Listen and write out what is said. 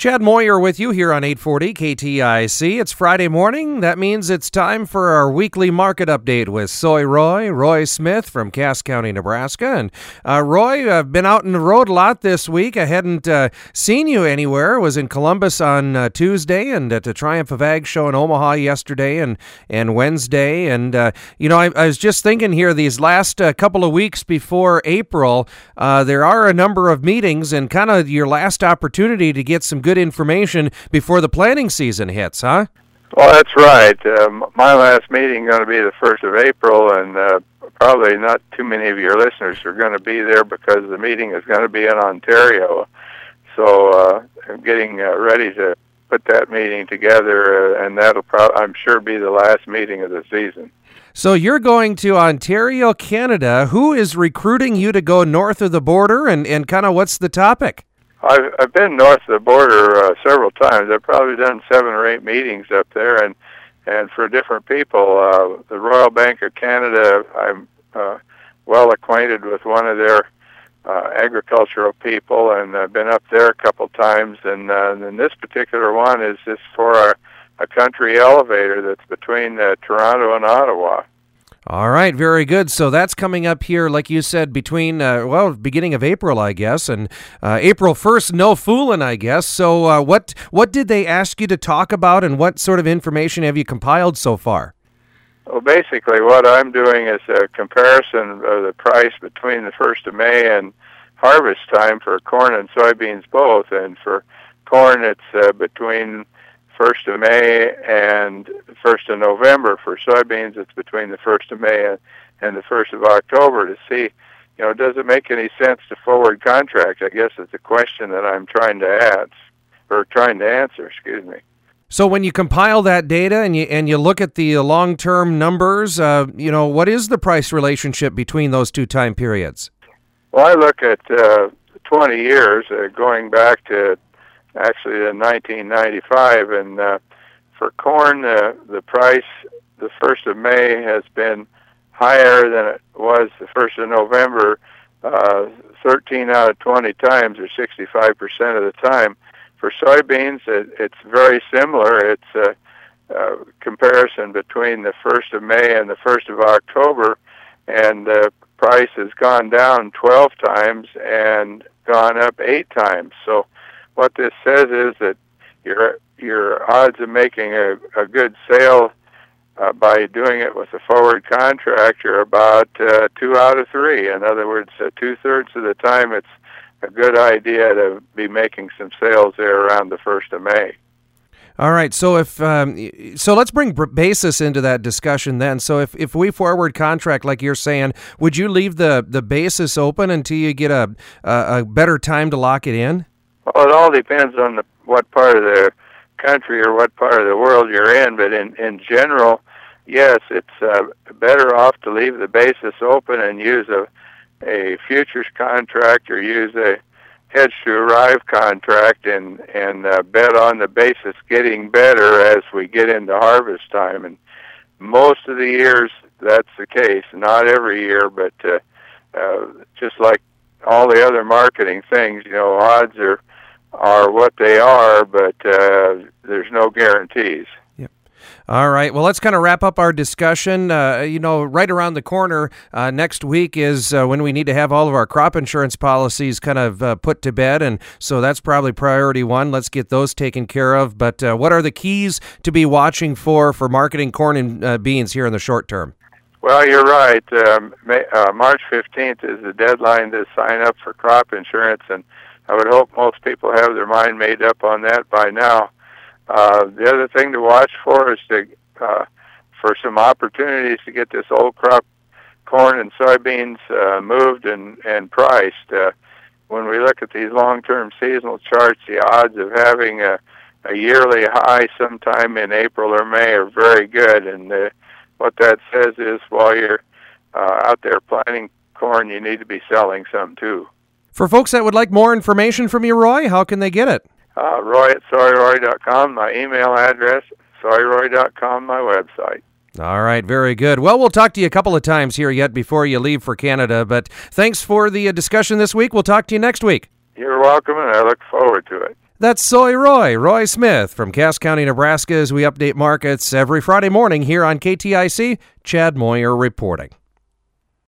Chad Moyer with you here on 840 KTIC. It's Friday morning. That means it's time for our weekly market update with Roy Smith from Cass County, Nebraska. And Roy, I've been out on the road a lot this week. I hadn't seen you anywhere. I was in Columbus on Tuesday and at the Triumph of Ag show in Omaha yesterday and Wednesday. And, I was just thinking here, these last couple of weeks before April, there are a number of meetings and kind of your last opportunity to get some good information before the planting season hits, huh? Well, that's right. My last meeting is going to be the 1st of April, and probably not too many of your listeners are going to be there because the meeting is going to be in Ontario. So I'm getting ready to put that meeting together, and that'll I'm sure be the last meeting of the season. So you're going to Ontario, Canada. Who is recruiting you to go north of the border, and kind of what's the topic? I've been north of the border several times. I've probably done 7 or 8 meetings up there, and for different people. The Royal Bank of Canada, I'm well acquainted with one of their agricultural people, and I've been up there a couple times. And this particular one is just for a country elevator that's between Toronto and Ottawa. All right, very good. So that's coming up here, like you said, between, beginning of April, I guess, and April 1st, no fooling, I guess. So what did they ask you to talk about, and what sort of information have you compiled so far? Well, basically what I'm doing is a comparison of the price between the 1st of May and harvest time for corn and soybeans both. And for corn, it's between 1st of May and 1st of November. For soybeans, it's between the 1st of May and the 1st of October to see, does it make any sense to forward contract? I guess it's a question that I'm trying to answer, excuse me. So when you compile that data and you look at the long-term numbers, what is the price relationship between those two time periods? Well, I look at 20 years, going back to actually in 1995, and for corn, the price the 1st of May has been higher than it was the 1st of November 13 out of 20 times, or 65% of the time. For soybeans, it's very similar. It's a comparison between the 1st of May and the 1st of October, and the price has gone down 12 times and gone up 8 times. So what this says is that your odds of making a good sale by doing it with a forward contract are about 2 out of 3. In other words, 2/3 of the time it's a good idea to be making some sales there around the 1st of May. All right, so so let's bring basis into that discussion then. So if we forward contract like you're saying, would you leave the basis open until you get a better time to lock it in? Well, it all depends on what part of the country or what part of the world you're in, but in general, yes, it's better off to leave the basis open and use a futures contract or use a hedge to arrive contract and bet on the basis getting better as we get into harvest time. And most of the years that's the case. Not every year, but just like all the other marketing things, odds are what they are, but there's no guarantees. Yep. All right. Well, let's kind of wrap up our discussion. Right around the corner next week is when we need to have all of our crop insurance policies kind of put to bed, and so that's probably priority one. Let's get those taken care of. But what are the keys to be watching for marketing corn and beans here in the short term? Well, you're right. March 15th is the deadline to sign up for crop insurance, and I would hope most people have their mind made up on that by now. The other thing to watch for is for some opportunities to get this old crop corn and soybeans moved and priced. When we look at these long-term seasonal charts, the odds of having a yearly high sometime in April or May are very good, and what that says is while you're out there planting corn, you need to be selling some too. For folks that would like more information from you, Roy, how can they get it? Roy at SoyRoy.com, my email address, SoyRoy.com, my website. All right, very good. Well, we'll talk to you a couple of times here yet before you leave for Canada, but thanks for the discussion this week. We'll talk to you next week. You're welcome, and I look forward to it. That's Soy Roy Smith from Cass County, Nebraska, as we update markets every Friday morning here on KTIC. Chad Moyer reporting.